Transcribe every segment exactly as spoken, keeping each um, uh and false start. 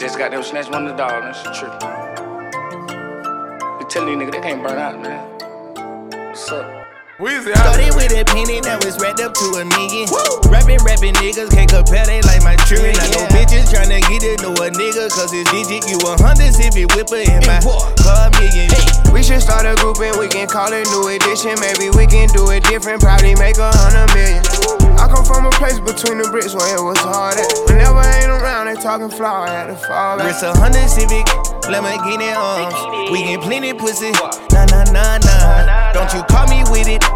just got them snatch one of the dollars. That's true. You telling these niggas they can't burn out, man. What's up? Weezy, started with a penny that was wrapped up to a million. Rapping, rapping niggas can't compare, they like my children. I know bitches tryna get to know a nigga, cause it's digit. You a hundred if it whipper in my car million. We should start a group and we can call it New Edition. Maybe we can do it different, probably make a hundred million. I come from a place between the bricks where it was hard at. Whenever I ain't around, they talking flower, I had to fall back. It's a hundred Civic, Lamborghini arms. We get plenty pussy, nah nah nah nah. Don't you call me with it,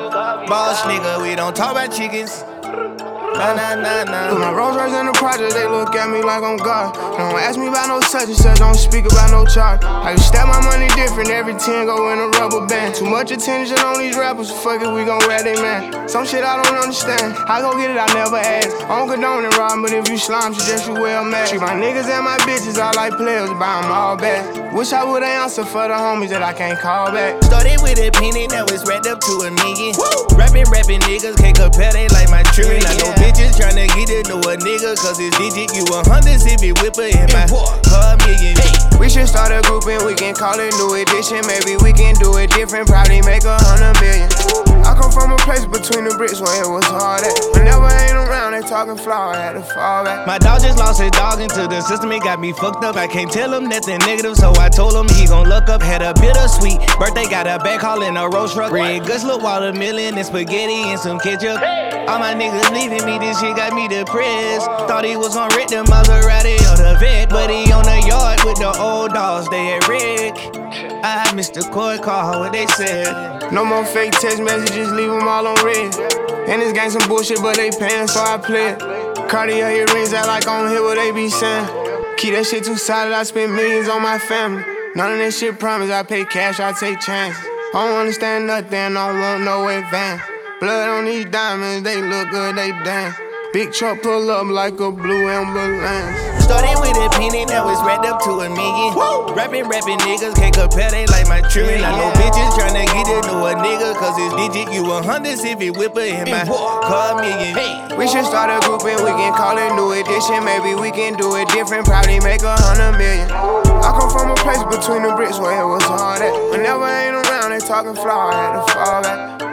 boss nigga. We don't talk about chickens. Nah, nah, nah, nah. With my Rolls Royce in the project, they look at me like I'm God. Don't ask me about no such and such, don't speak about no charge. I can stack my money different, every ten go in a rubber band. Too much attention on these rappers, fuck it, we gon' rat they man. Some shit I don't understand, I go get it, I never ask. I don't condone it, Rob, but if you slime, suggest you well mad. Treat my niggas and my bitches, I like players, buy them all back. Wish I would've answered for the homies that I can't call back. Started with a penny that was wrapped up to a million. Rapping, rapping niggas can't compare, they like my children. I know bitches tryna get to know a nigga, cause it's digit. You a hundred if it whipper in my car million. We should start a group and we can call it New Edition. Maybe we can do it different, probably make a hundred million. I come from a place between the bricks where it was hard at. Whenever I ain't around, they talking flower, I had to fall back. My dog just lost his dog into the system, it got me fucked up. I can't tell him nothing negative, so I told him he gon' look up. Had a bittersweet birthday, got a back haul in a roast truck. Red guts, look, watermelon and spaghetti and some ketchup. All my niggas leaving me, this shit got me depressed. Thought he was gon' rip the Maserati or the vet, but he on the yard with the old dogs, they at Rick. I missed the court call, what they said. No more fake text messages, leave them all on red. And this gang some bullshit, but they paying, so I play it. Cartier earrings act like I don't hear what they be saying. Keep that shit too solid, I spend millions on my family. None of that shit promise, I pay cash, I take chances. I don't understand nothing, I don't want no advance. Blood on these diamonds, they look good, they dance. Big truck pull up like a blue ambulance. Started with a penny that was wrapped up to a million. Rapping, rapping niggas can't compare, they like my children. I know bitches tryna get to know a nigga, cause it's digit. You a hundred if it whipper in my car million. We should start a group and we can call it New Edition. Maybe we can do it different, probably make a hundred million. I come from a place between the bricks where it was hard at. Whenever I ain't around, they talking flower, I had to fall back.